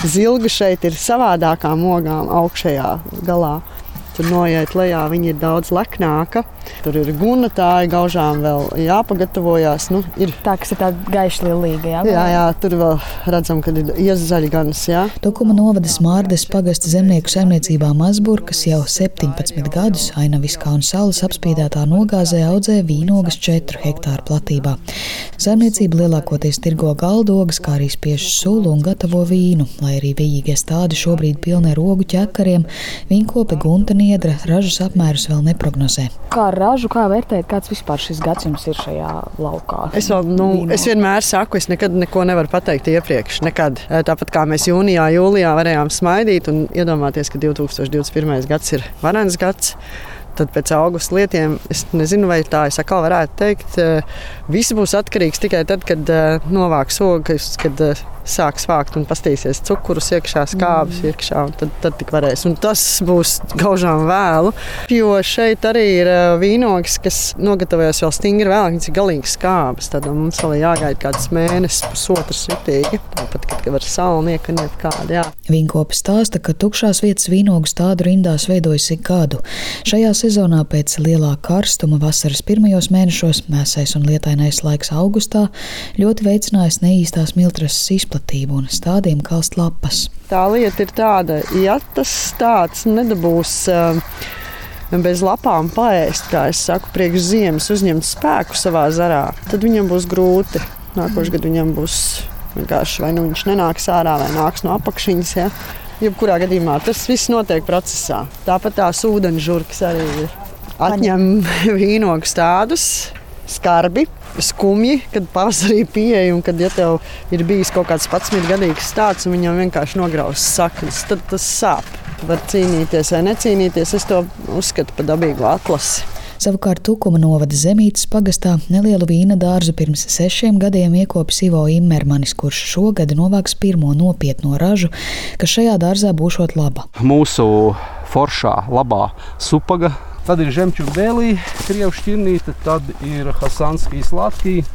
Zilga šeit ir savādākām ogām augšējā galā. Tur noiet lejā, viņa ir daudz leknāka. Tur ir gunatāji, gaužām vēl jāpagatavojās. Ir. Tā, kas ir tāda gaiša lilīga, jā? Jā, tur vēl redzam, ka ir iezaļganas, jā. Tukuma novada Smārdes pagasta zemnieku saimniecībā Mazburkas jau 17 gadus Ainaviskā un Saules apspīdētā nogāzē audzē vīnogas 4 hektāru platībā. Saimniecība lielākoties tirgo galdogas, kā arī spiež sulu un gatavo vīnu, lai arī vijīgie stādi šobrīd pilni ar ogu ķekariem, vīnkope Gunta Niedra ražas apmērus vēl neprognozē. Kā ražu, kā vērtēt, kāds vispār šis gads jums ir šajā laukā? Es vienmēr saku, es nekad neko nevaru pateikt iepriekš. Nekad. Tāpat kā mēs jūnijā, jūlijā varējām smaidīt un iedomāties, ka 2021. gads ir varens gads. Tad pēc augusta lietiem, es nezinu, vai tā es atkal varētu teikt, viss būs atkarīgs tikai tad, kad novāks ogas, kad sāks vākt un pastīsies cukurus iekšā, skābus iekšā, un tad tik varēs. Un tas būs gaužām vēlu, jo šeit arī ir vīnogas, kas nogatavojas vēl stingri vēlāk, viņas ir galīgi skābas. Tad mums vēl jāgaida kāds mēnesis, pusotrs ritīgi, tāpat, kad var salnieka un jebkādi, jā. Vīnkope stāsta, ka tukšās vietas vīnogu stādu rindās veidojas ik gadu. Šajā sezonā pēc lielā karstuma vasaras pirmajos mēnešos, mēsais un lietainais laiks augustā, ļoti veicinājis neīstās miltrases izplatību un stādiem kalst lapas. Tā lieta ir tāda, ja tas stāds nedabūs bez lapām paēst, kā es saku, priekš ziemas uzņemt spēku savā zarā, tad viņam būs grūti. Nākošais gads viņam būs vienkārši vai nu viņš nenāks ārā vai nāks no apakšiņas, ja. Jebkurā gadījumā tas viss notiek procesā. Tāpat tās ūdeņžurkas arī ir. Atņem vīnogu stādus, skarbi, skumji, kad pavasarī pieeja un kad, ja tev ir bijis kaut kāds 11-gadīgs stāds un viņam vienkārši nograuz saknes, tad tas sāp. Var cīnīties vai necīnīties, es to uzskatu par dabīgu atlasi. Savukārt Tukuma novada Zemītes pagastā nelielu vīna dārzu pirms 6 gadiem iekopis Ivo Immermanis, kurš šogad novāks pirmo nopietno ražu, kas šajā dārzā būšot laba. Mūsu foršā, labā supaga, tad ir žemčurbēlī, krievu šķirnīte, tad ir hasanskijas latkija,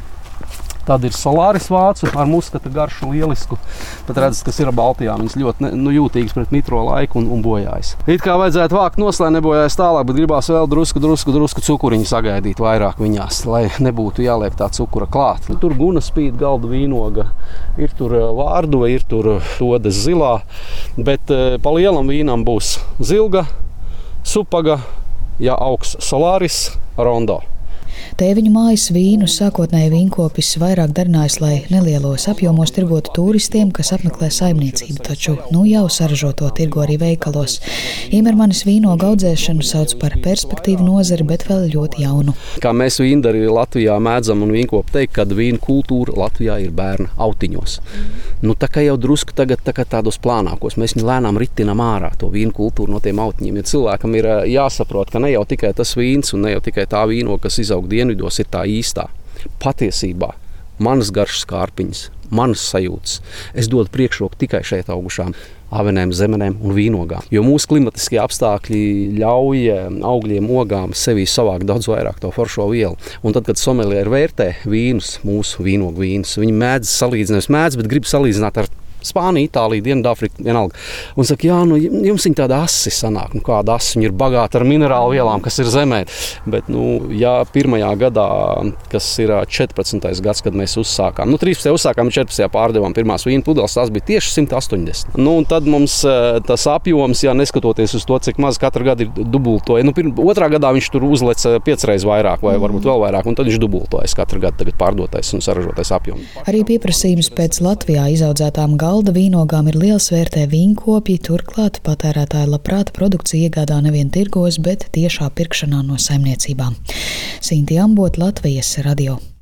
tad ir solāris vācu ar muskata garšu lielisku. Pat redzat, kas ir Baltijā, viņas ļoti jūtīgas pret nitro laiku un bojājas. It kā vajadzētu vākt lai nebojājas tālāk, bet gribās vēl drusku cukuriņu sagaidīt vairāk viņās, lai nebūtu jāliek tā cukura klāt. Tur guna spīd, galda vīnoga, ir tur vārdo, ir tur todes zilā, bet pa lielam vīnam būs zilga, supaga, ja augs solāris, rondo. Tēviņu mājas vīnu sākotnēji vīnkopis vairāk darinājis, lai nelielos apjomos tirgotu turistiem, kas apmeklē saimniecību, taču jau saražoto tirgo arī veikalos. Immermanis vīnogu audzēšanu sauc par perspektīvu nozari, bet vēl ļoti jaunu. Kā mēs vīndari Latvijā mēdzam un vīnkopi teikt, kad vīnu kultūra Latvijā ir bērna autiņos. Tā kā jau drusku tagad tādos plānākos, mēs viņu lēnām ritinam ārā to vīnu kultūru no tiem autiņiem, jo cilvēkam ir jāsaprot, ka ne jau tikai tas vīns un ne jau tikai tā vīnoga, kas izaug dienvidos, ir tā īstā. Patiesībā manas garšas kārpiņas, manas sajūtas, es dodu priekšroku tikai šeit augušām avenēm, zemenēm un vīnogām. Jo mūsu klimatiskie apstākļi ļauj augļiem, ogām sevī savākt daudz vairāk to foršo vielu. Un tad, kad somelieri vērtē vīnus, mūsu vīnogu vīnus, viņi mēdz salīdzināt, bet grib salīdzināt ar Spāniju, Itāliju, Dienvidāfriku, vienalga. Un saka, jums viņa tāda asi sanāk. Kāda asi, viņa ir bagāta ar minerālu vielām, kas ir zemē. Bet, pirmajā gadā, kas ir 14. gads, kad mēs uzsākām, 13. uzsākām, 14. pārdevām pirmās vīnu pudeles, tās bija tieši 180. Un tad mums tas apjoms, neskatoties uz to, cik maz katru gadu ir dubultoja. Otrā gadā viņš tur uzlec 5 reizes vairāk vai varbūt vēl vairāk, un tad viņš dubultojas katru gadu tagad pārdotais un saražotais apjoms. Arī pieprasījums pēc Latvijā izaudzētām galda vīnogām ir liels, vērtē vīnkopji, turklāt patērētāji labprāt produkciju iegādā nevien tirgos, bet tiešā pirkšanā no saimniecībām. Sinti Ambot, Latvijas radio.